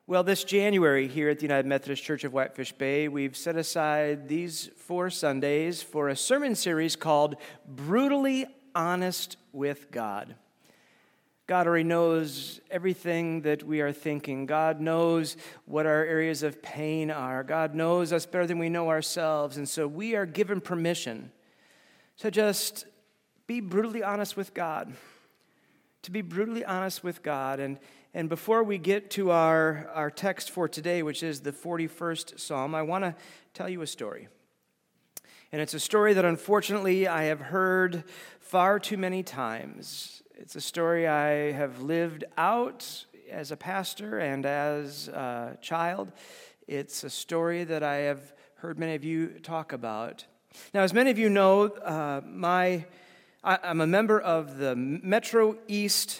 Well, this January here at the United Methodist Church of Whitefish Bay, we've set aside these 4 Sundays for a sermon series called Brutally Honest with God. God already knows everything that we are thinking. God knows what our areas of pain are. God knows us better than we know ourselves. And so we are given permission to just be brutally honest with God. To be brutally honest with God. And before we get to our text for today, which is the 41st Psalm, I want to tell you a story. And it's a story that unfortunately I have heard far too many times. It's a story I have lived out as a pastor and as a child. It's a story that I have heard many of you talk about. Now, as many of you know, I'm a member of the Metro East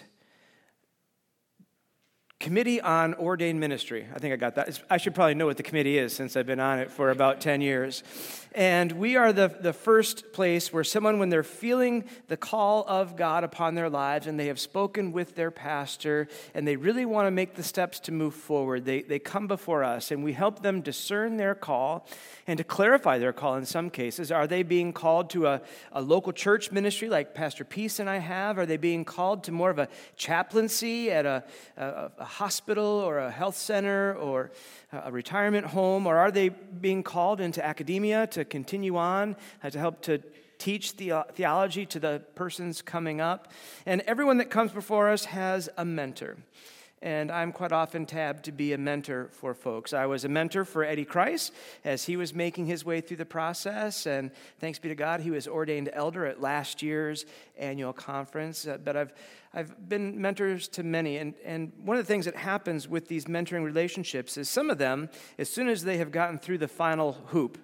Committee on Ordained Ministry. I think I got that. I should probably know what the committee is since I've been on it for about 10 years. And we are the first place where someone, when they're feeling the call of God upon their lives and they have spoken with their pastor and they really want to make the steps to move forward, they come before us and we help them discern their call and to clarify their call in some cases. Are they being called to a local church ministry like Pastor Peace and I have? Are they being called to more of a chaplaincy at a hospital or a health center or a retirement home? Or are they being called into academia to continue on, to help to teach theology to the persons coming up? And everyone that comes before us has a mentor. And I'm quite often tabbed to be a mentor for folks. I was a mentor for Eddie Christ as he was making his way through the process. And thanks be to God, he was ordained elder at last year's annual conference. But I've been mentors to many. And one of the things that happens with these mentoring relationships is some of them, as soon as they have gotten through the final hoop,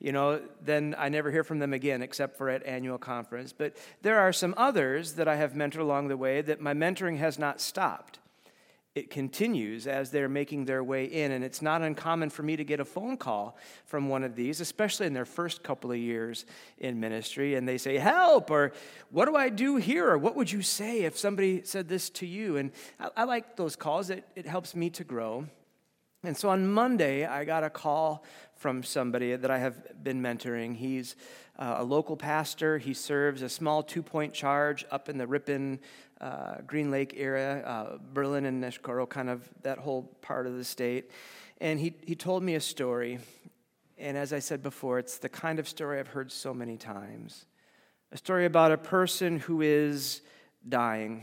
then I never hear from them again except for at annual conference. But there are some others that I have mentored along the way that my mentoring has not stopped. It continues as they're making their way in, and it's not uncommon for me to get a phone call from one of these, especially in their first couple of years in ministry, and they say, help, or what do I do here, or what would you say if somebody said this to you? And I like those calls. It helps me to grow. And so on Monday, I got a call from somebody that I have been mentoring. He's a local pastor. He serves a small 2-point charge up in the Ripon, Green Lake area, Berlin and Neshkoro, kind of that whole part of the state. And he told me a story. And as I said before, it's the kind of story I've heard so many times. A story about a person who is dying,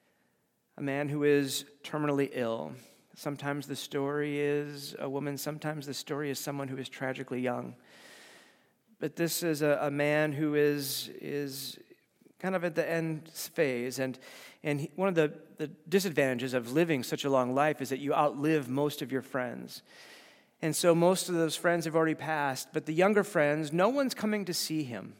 a man who is terminally ill. Sometimes the story is a woman. Sometimes the story is someone who is tragically young. But this is a man who is kind of at the end phase. And one of the disadvantages of living such a long life is that you outlive most of your friends. And so most of those friends have already passed. But the younger friends, no one's coming to see him.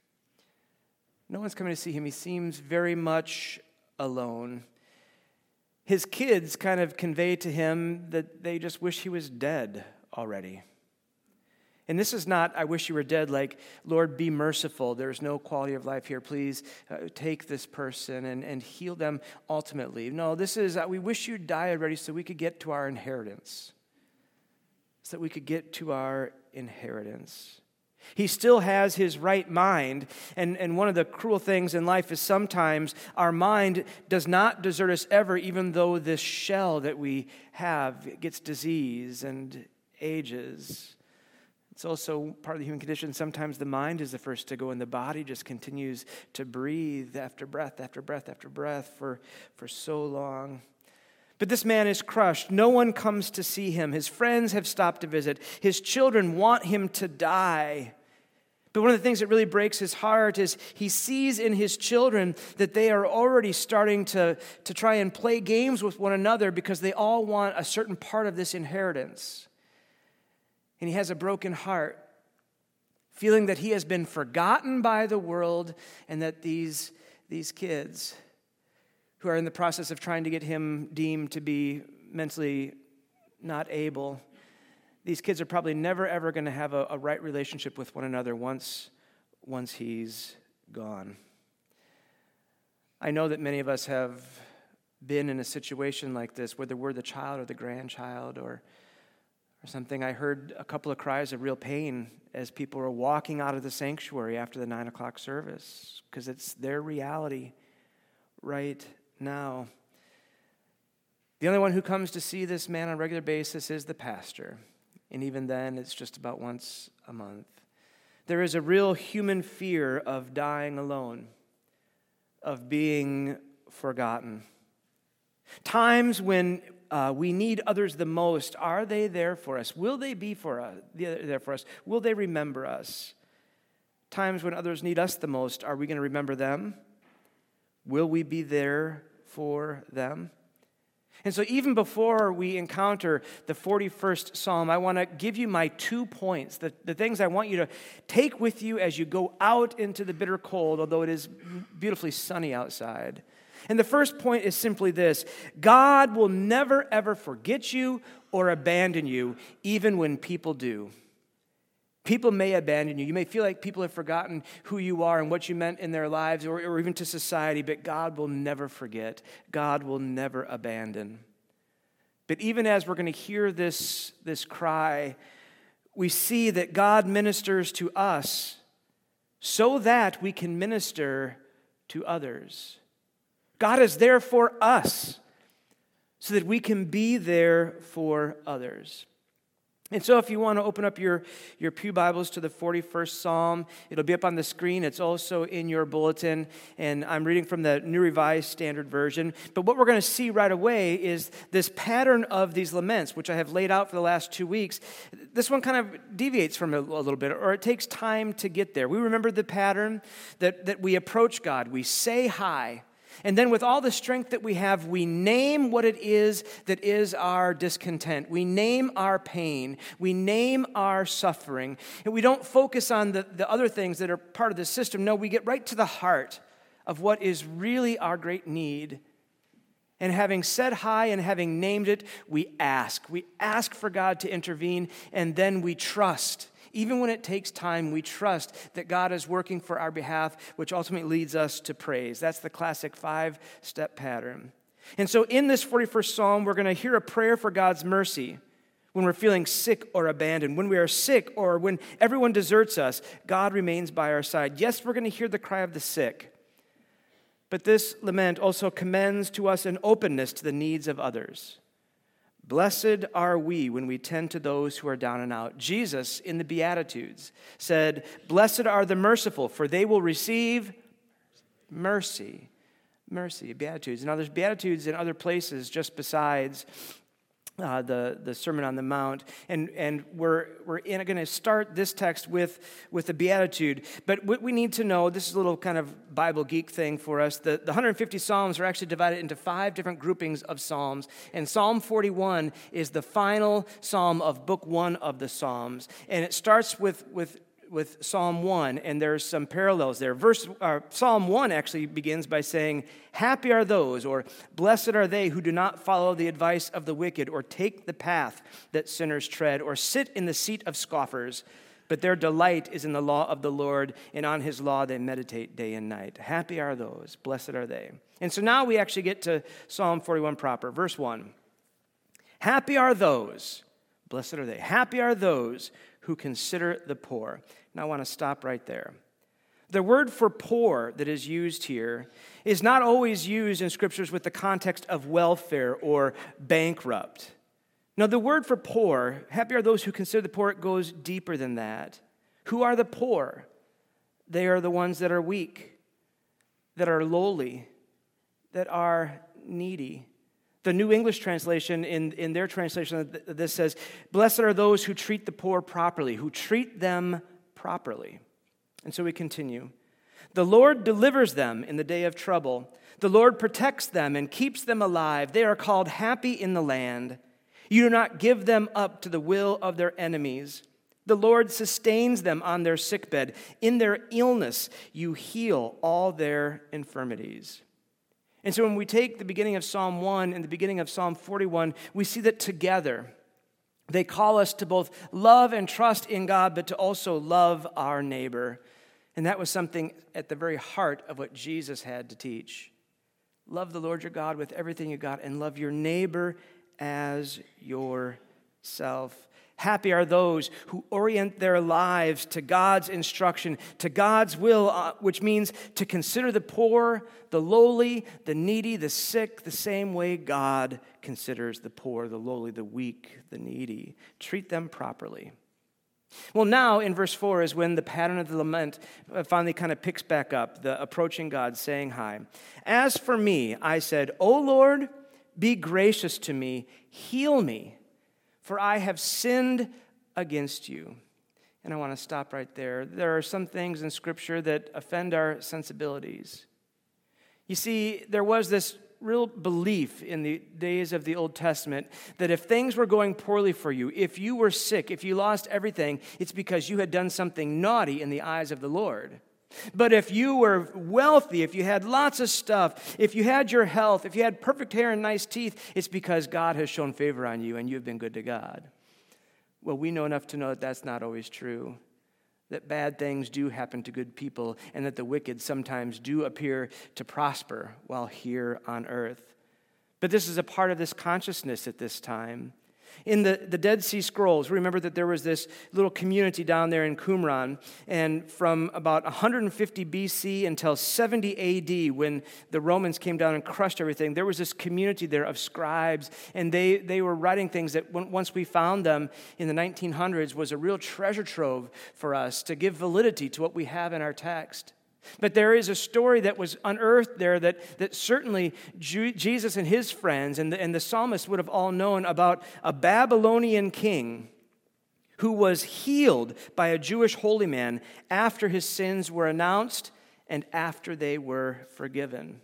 No one's coming to see him. He seems very much alone. His kids kind of convey to him that they just wish he was dead already. And this is not, I wish you were dead, like, Lord, be merciful. There's no quality of life here. Please take this person and heal them ultimately. No, this is, we wish you died already so we could get to our inheritance. So that we could get to our inheritance. He still has his right mind, and one of the cruel things in life is sometimes our mind does not desert us ever, even though this shell that we have gets disease and ages. It's also part of the human condition. Sometimes the mind is the first to go, and the body just continues to breathe after breath after breath after breath for so long. But this man is crushed. No one comes to see him. His friends have stopped to visit. His children want him to die. But one of the things that really breaks his heart is he sees in his children that they are already starting to try and play games with one another because they all want a certain part of this inheritance. And he has a broken heart, feeling that he has been forgotten by the world and that these kids who are in the process of trying to get him deemed to be mentally not able, these kids are probably never, ever going to have a right relationship with one another once he's gone. I know that many of us have been in a situation like this, whether we're the child or the grandchild or something. I heard a couple of cries of real pain as people were walking out of the sanctuary after the 9 o'clock service, because it's their reality right now. The only one who comes to see this man on a regular basis is the pastor, and even then it's just about once a month. There is a real human fear of dying alone, of being forgotten. Times when we need others the most, are they there for us? Will they be there for us? Will they remember us? Times when others need us the most, are we going to remember them? Will we be there for them? And so even before we encounter the 41st Psalm, I want to give you my 2 points, the things I want you to take with you as you go out into the bitter cold, although it is beautifully sunny outside. And the first point is simply this: God will never, ever forget you or abandon you, even when people do. People may abandon you. You may feel like people have forgotten who you are and what you meant in their lives or even to society, but God will never forget. God will never abandon. But even as we're going to hear this cry, we see that God ministers to us so that we can minister to others. God is there for us so that we can be there for others. And so if you want to open up your pew Bibles to the 41st Psalm, it'll be up on the screen. It's also in your bulletin, and I'm reading from the New Revised Standard Version. But what we're going to see right away is this pattern of these laments, which I have laid out for the last 2 weeks. This one kind of deviates from it a little bit, or it takes time to get there. We remember the pattern that we approach God. We say hi. And then with all the strength that we have, we name what it is that is our discontent. We name our pain. We name our suffering. And we don't focus on the other things that are part of the system. No, we get right to the heart of what is really our great need. And having said hi and having named it, we ask. We ask for God to intervene, and then we trust. Even when it takes time, we trust that God is working for our behalf, which ultimately leads us to praise. That's the classic 5-step pattern. And so in this 41st Psalm, we're going to hear a prayer for God's mercy when we're feeling sick or abandoned. When we are sick or when everyone deserts us, God remains by our side. Yes, we're going to hear the cry of the sick. But this lament also commends to us an openness to the needs of others. Blessed are we when we tend to those who are down and out. Jesus, in the Beatitudes, said, "Blessed are the merciful, for they will receive mercy." Mercy, Beatitudes. Now, there's Beatitudes in other places just besides the Sermon on the Mount, and we're going to start this text with the Beatitude. But what we need to know, this is a little kind of Bible geek thing for us, the 150 Psalms are actually divided into 5 different groupings of Psalms, and Psalm 41 is the final Psalm of Book 1 of the Psalms, and it starts with Psalm 1, and there's some parallels there. Psalm 1 actually begins by saying, "Happy are those," or "Blessed are they who do not follow the advice of the wicked, or take the path that sinners tread, or sit in the seat of scoffers, but their delight is in the law of the Lord, and on his law they meditate day and night. Happy are those, blessed are they." And so now we actually get to Psalm 41 proper. Verse 1, "Happy are those," blessed are they, "happy are those who consider the poor." Now I want to stop right there. The word for poor that is used here is not always used in scriptures with the context of welfare or bankrupt. No, the word for poor, happy are those who consider the poor, it goes deeper than that. Who are the poor? They are the ones that are weak, that are lowly, that are needy. The New English translation, in their translation, this says, "Blessed are those who treat the poor properly," who treat them properly. And so we continue. "The Lord delivers them in the day of trouble. The Lord protects them and keeps them alive. They are called happy in the land. You do not give them up to the will of their enemies. The Lord sustains them on their sickbed. In their illness, you heal all their infirmities." And so when we take the beginning of Psalm 1 and the beginning of Psalm 41, we see that together they call us to both love and trust in God, but to also love our neighbor. And that was something at the very heart of what Jesus had to teach. Love the Lord your God with everything you got, and love your neighbor as yourself. Happy are those who orient their lives to God's instruction, to God's will, which means to consider the poor, the lowly, the needy, the sick, the same way God considers the poor, the lowly, the weak, the needy. Treat them properly. Well, now in verse 4 is when the pattern of the lament finally kind of picks back up, the approaching God saying hi. As for me, I said, O Lord, be gracious to me, heal me, for I have sinned against you. And I want to stop right there. There are some things in Scripture that offend our sensibilities. You see, there was this real belief in the days of the Old Testament that if things were going poorly for you, if you were sick, if you lost everything, it's because you had done something naughty in the eyes of the Lord. But if you were wealthy, if you had lots of stuff, if you had your health, if you had perfect hair and nice teeth, it's because God has shown favor on you and you've been good to God. Well, we know enough to know that that's not always true, that bad things do happen to good people, and that the wicked sometimes do appear to prosper while here on earth. But this is a part of this consciousness at this time. In the Dead Sea Scrolls, remember that there was this little community down there in Qumran, and from about 150 BC until 70 AD, when the Romans came down and crushed everything, there was this community there of scribes, and they were writing things that once we found them in the 1900s was a real treasure trove for us to give validity to what we have in our text. But there is a story that was unearthed there that certainly Jesus and his friends and the psalmist would have all known about a Babylonian king who was healed by a Jewish holy man after his sins were announced and after they were forgiven.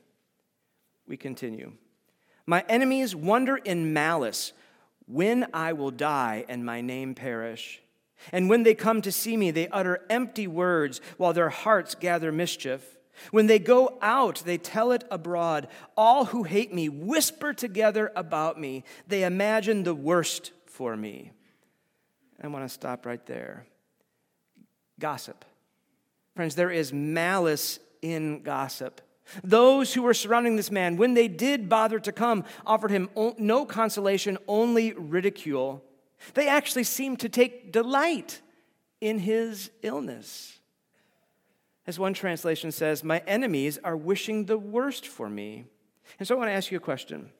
We continue. My enemies wonder in malice when I will die and my name perish. And when they come to see me, they utter empty words while their hearts gather mischief. When they go out, they tell it abroad. All who hate me whisper together about me. They imagine the worst for me. I want to stop right there. Gossip. Friends, there is malice in gossip. Those who were surrounding this man, when they did bother to come, offered him no consolation, only ridicule. They actually seem to take delight in his illness. As one translation says, my enemies are wishing the worst for me. And so I want to ask you a question.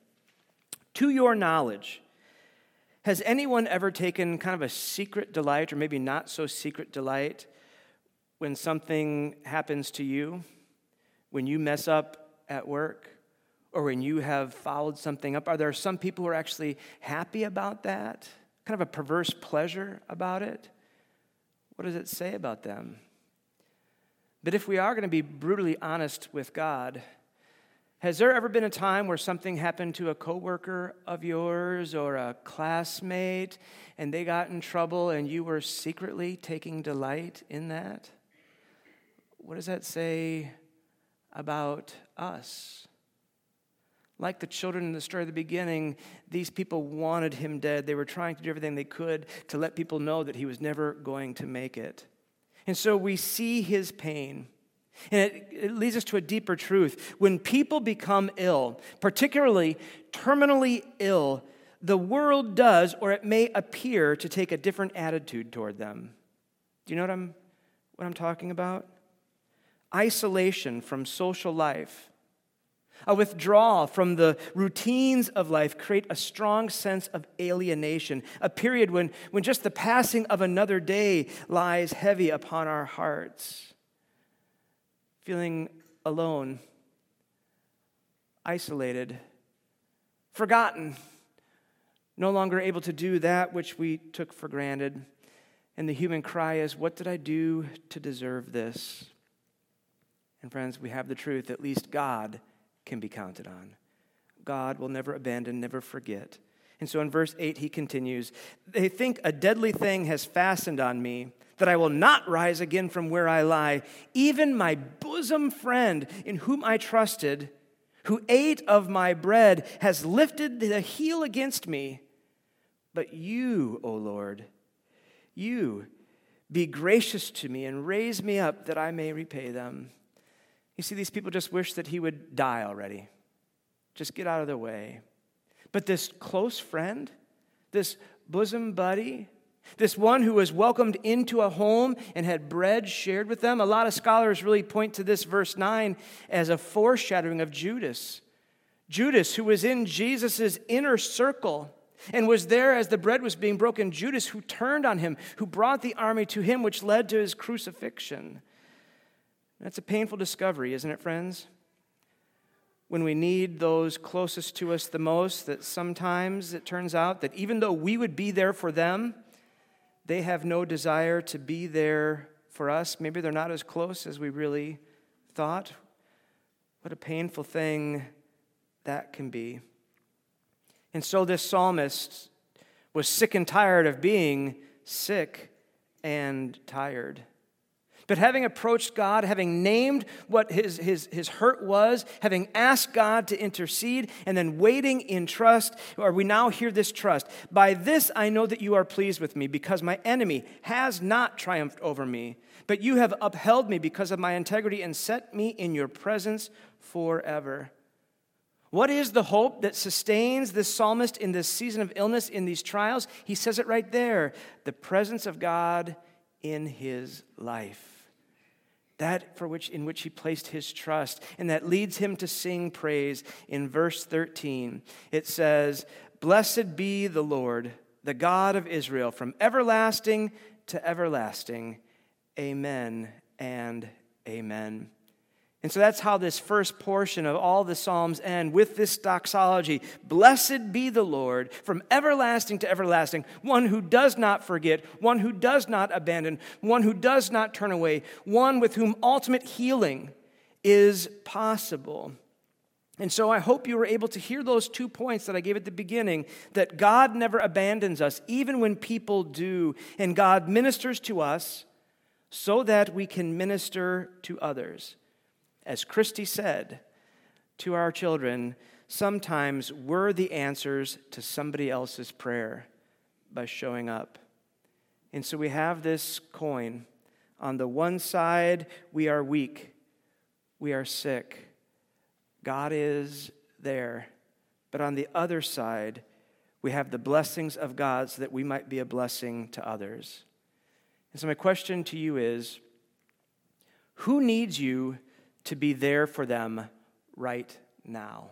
To your knowledge, has anyone ever taken kind of a secret delight, or maybe not so secret delight, when something happens to you, when you mess up at work, or when you have followed something up? Are there some people who are actually happy about that? Kind of a perverse pleasure about it? What does it say about them? But if we are going to be brutally honest with God, has there ever been a time where something happened to a coworker of yours or a classmate and they got in trouble and you were secretly taking delight in that? What does that say about us? Like the children in the story at the beginning, these people wanted him dead. They were trying to do everything they could to let people know that he was never going to make it. And so we see his pain. And it leads us to a deeper truth. When people become ill, particularly terminally ill, the world does, or it may appear, to take a different attitude toward them. Do you know what I'm talking about? Isolation from social life. A withdrawal from the routines of life create a strong sense of alienation, a period when just the passing of another day lies heavy upon our hearts. Feeling alone, isolated, forgotten, no longer able to do that which we took for granted. And the human cry is, what did I do to deserve this? And friends, we have the truth, at least God can be counted on. God will never abandon, never forget. And so in verse 8, he continues, they think a deadly thing has fastened on me, that I will not rise again from where I lie. Even my bosom friend, in whom I trusted, who ate of my bread, has lifted the heel against me. But you, O Lord, you be gracious to me and raise me up that I may repay them. You see, these people just wish that he would die already. Just get out of the way. But this close friend, this bosom buddy, this one who was welcomed into a home and had bread shared with them. A lot of scholars really point to this verse 9 as a foreshadowing of Judas. Judas, who was in Jesus' inner circle and was there as the bread was being broken. Judas, who turned on him, who brought the army to him, which led to his crucifixion. That's a painful discovery, isn't it, friends? When we need those closest to us the most, that sometimes it turns out that even though we would be there for them, they have no desire to be there for us. Maybe they're not as close as we really thought. What a painful thing that can be. And so this psalmist was sick and tired of being sick and tired. But having approached God, having named what his hurt was, having asked God to intercede, and then waiting in trust, or we now hear this trust. By this I know that you are pleased with me, because my enemy has not triumphed over me. But you have upheld me because of my integrity and set me in your presence forever. What is the hope that sustains this psalmist in this season of illness, in these trials? He says it right there. The presence of God in his life. That in which he placed his trust, and that leads him to sing praise. In verse 13, it says, "Blessed be the Lord, the God of Israel, from everlasting to everlasting. Amen and amen." And so that's how this first portion of all the Psalms end, with this doxology. Blessed be the Lord from everlasting to everlasting, one who does not forget, one who does not abandon, one who does not turn away, one with whom ultimate healing is possible. And so I hope you were able to hear those 2 points that I gave at the beginning, that God never abandons us, even when people do, and God ministers to us so that we can minister to others. As Christy said to our children, sometimes we're the answers to somebody else's prayer by showing up. And so we have this coin. On the one side, we are weak. We are sick. God is there. But on the other side, we have the blessings of God so that we might be a blessing to others. And so my question to you is, who needs you to be there for them right now?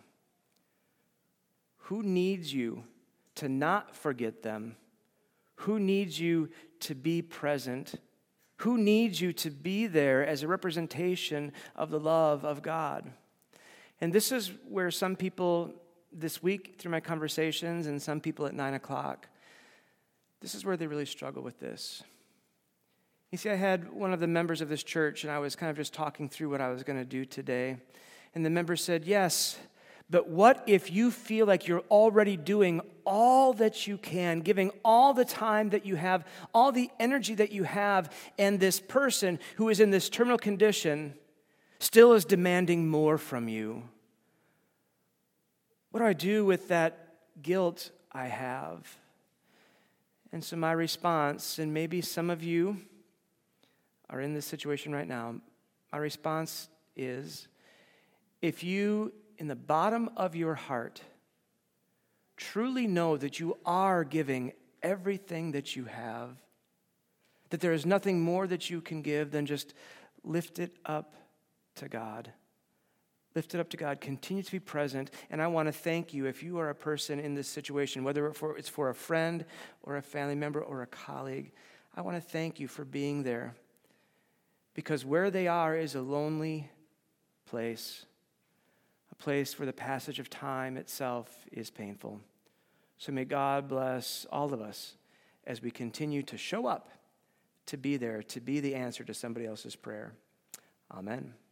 Who needs you to not forget them? Who needs you to be present? Who needs you to be there as a representation of the love of God? And this is where some people this week, through my conversations, and some people at 9 o'clock, this is where they really struggle with this. You see, I had one of the members of this church, and I was kind of just talking through what I was going to do today. And the member said, yes, but what if you feel like you're already doing all that you can, giving all the time that you have, all the energy that you have, and this person who is in this terminal condition still is demanding more from you? What do I do with that guilt I have? And so my response, and maybe some of you are in this situation right now, my response is, if you, in the bottom of your heart, truly know that you are giving everything that you have, that there is nothing more that you can give, then just lift it up to God. Lift it up to God. Continue to be present. And I want to thank you if you are a person in this situation, whether it's for a friend or a family member or a colleague. I want to thank you for being there. Because where they are is a lonely place, a place where the passage of time itself is painful. So may God bless all of us as we continue to show up, to be there, to be the answer to somebody else's prayer. Amen.